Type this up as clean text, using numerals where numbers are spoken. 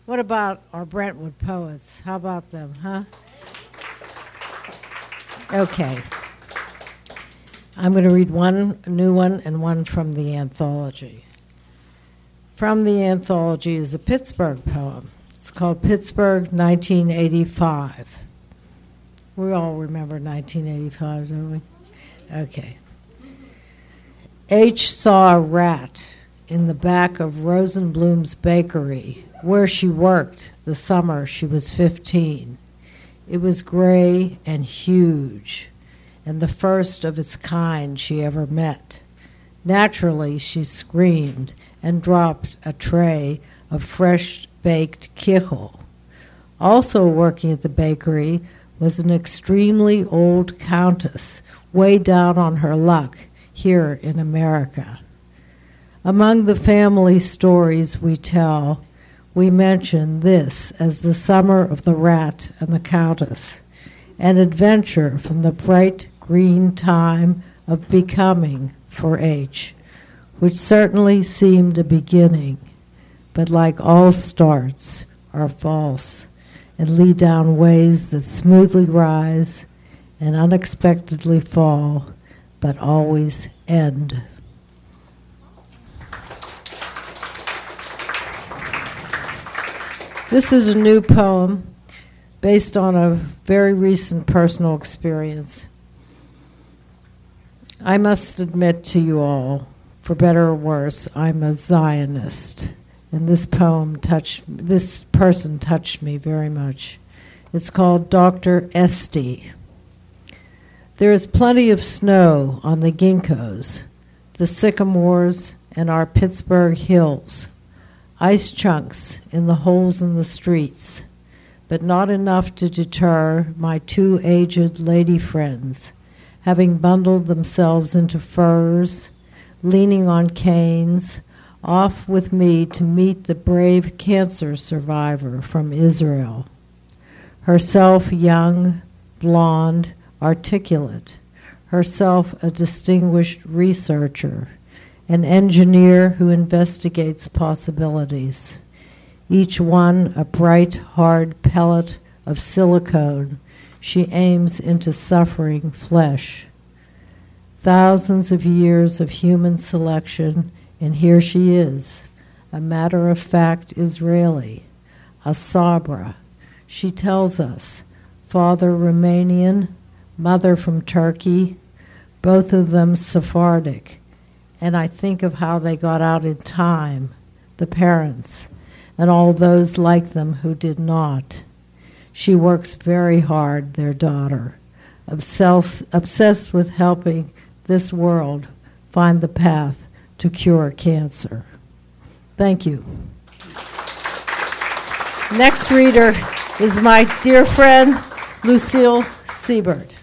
What about our Brentwood poets? How about them, huh? Okay. I'm going to read one new one and one from the anthology. From the anthology is a Pittsburgh poem. It's called Pittsburgh, 1985. We all remember 1985, don't we? Okay. H saw a rat in the back of Rosenblum's bakery, where she worked the summer she was 15. It was gray and huge, and the first of its kind she ever met. Naturally, she screamed and dropped a tray of fresh-baked kichel. Also working at the bakery was an extremely old countess, way down on her luck here in America. Among the family stories we tell, we mention this as the summer of the rat and the countess, an adventure from the bright green time of becoming for H, which certainly seemed a beginning, but like all starts, are false and lead down ways that smoothly rise and unexpectedly fall, but always end. This is a new poem based on a very recent personal experience. I must admit to you all, for better or worse, I'm a Zionist, and this person touched me very much. It's called Dr. Esty. There is plenty of snow on the ginkgos, the sycamores, and our Pittsburgh hills. Ice chunks in the holes in the streets, but not enough to deter my two aged lady friends, having bundled themselves into furs, leaning on canes, off with me to meet the brave cancer survivor from Israel. Herself young, blonde, articulate, herself a distinguished researcher, an engineer who investigates possibilities, each one a bright, hard pellet of silicone she aims into suffering flesh. Thousands of years of human selection, and here she is, a matter-of-fact Israeli, a Sabra. She tells us, father Romanian, mother from Turkey, both of them Sephardic. And I think of how they got out in time, the parents, and all those like them who did not. She works very hard, their daughter, obsessed with helping this world find the path to cure cancer. Thank you. Next reader is my dear friend, Lucille Siebert.